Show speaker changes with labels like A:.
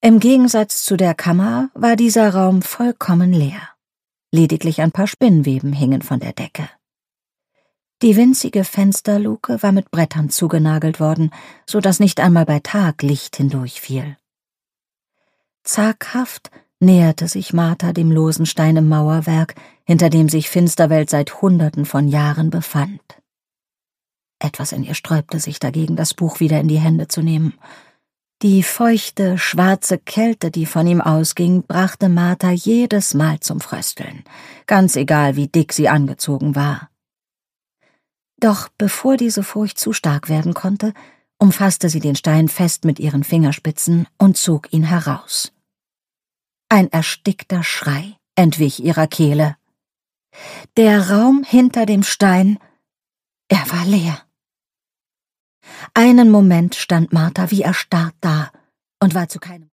A: Im Gegensatz zu der Kammer war dieser Raum vollkommen leer. Lediglich ein paar Spinnweben hingen von der Decke. Die winzige Fensterluke war mit Brettern zugenagelt worden, so dass nicht einmal bei Tag Licht hindurchfiel. Zaghaft näherte sich Martha dem losen Stein im Mauerwerk, hinter dem sich Finsterwelt seit Hunderten von Jahren befand. Etwas in ihr sträubte sich dagegen, das Buch wieder in die Hände zu nehmen. Die feuchte, schwarze Kälte, die von ihm ausging, brachte Martha jedes Mal zum Frösteln, ganz egal, wie dick sie angezogen war. Doch bevor diese Furcht zu stark werden konnte, umfasste sie den Stein fest mit ihren Fingerspitzen und zog ihn heraus. Ein erstickter Schrei entwich ihrer Kehle. Der Raum hinter dem Stein, er war leer. Einen Moment stand Martha wie erstarrt da und war zu keinem